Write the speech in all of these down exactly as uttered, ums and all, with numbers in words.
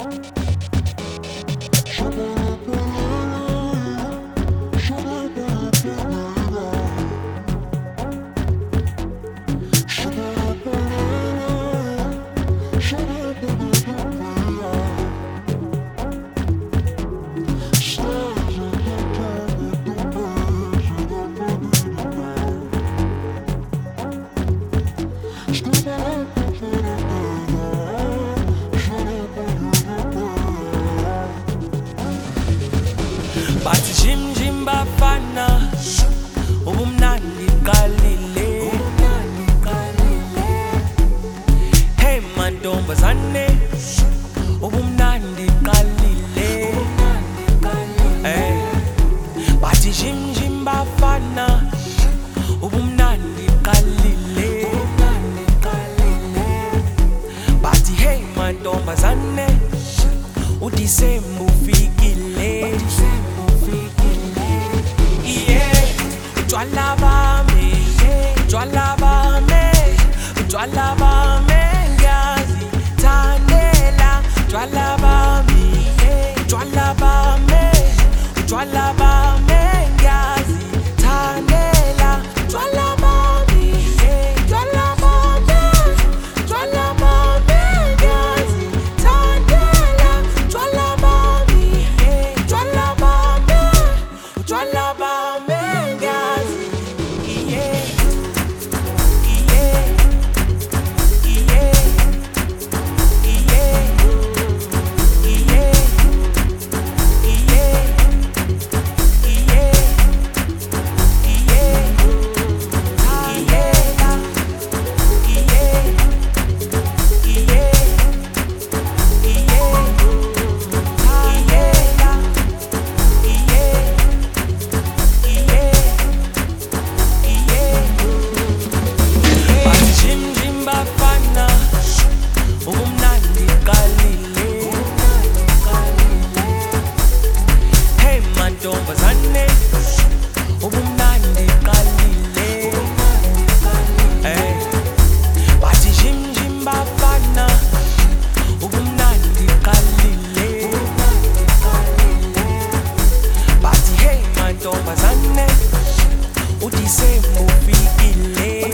Bathi jim jim bafana ubumnandi qalile Hey mantombazane ubumnandi qalile Hey Bathi jim jim bafana ubumnandi qalile Bathi hey mantombazane uDisemba ufikile Utshwala bami, utshwala bami, utshwala bami ngiyazithandela Utshwala bami, utshwala bami, utshwala bami ngiyazithandela Utshwala bami, utshwala bami, utshwala bami ngiyazithandela Utshwala bami, utshwala bami, utshwala bami uDisemba ufikile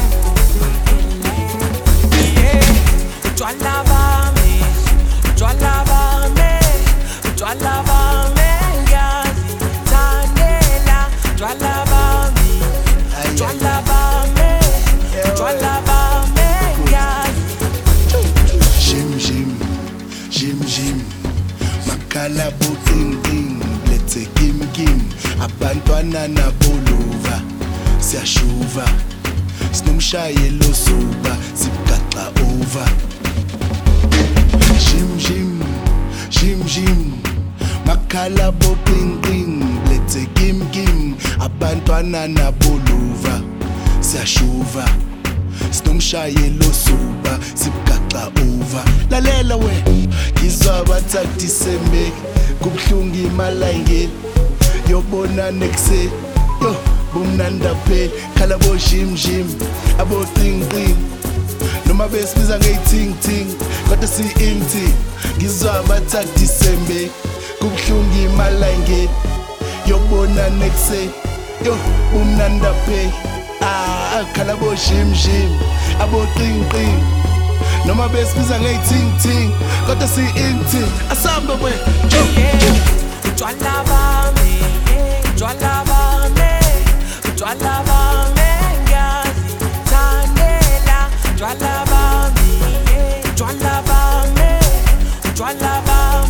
Utshwala bami, utshwala bami, utshwala bami ngiyazithandela Utshwala bami, utshwala bami, utshwala bami ngiyazithandela Jim Jim, Jim Jim Makhala buting ting, let's kim kim Abantwana naboluva, siyashuva Sinomshayelo suba, sigaxa over Jim Jim, Jim Jim Makhala buting ting, let's kim kim Abantwana naboluva, siyashuva Sinomshayelo suba, sigaxa over Lalela we, ngizwa bathi Disemba kubhlungu imali ayingeni Yobona nexe, yo bumnanda phela Khala bo jim jim, abo ting ting Noma besibiza ngeyiting ting, kodwa si inti Ngizwa bathi Disemba kubhlungu imali ayingeni Yobona nexe, yo bumnanda phela Ah, khala bo jim jim, abo ting ting Noma besibiza ngeyiting ting, kodwa si inti Asamba we, jo jo Utshwala bami, utshwala bami, utshwala bami ngiyazithandela Utshwala bami, utshwala bami, utshwala bami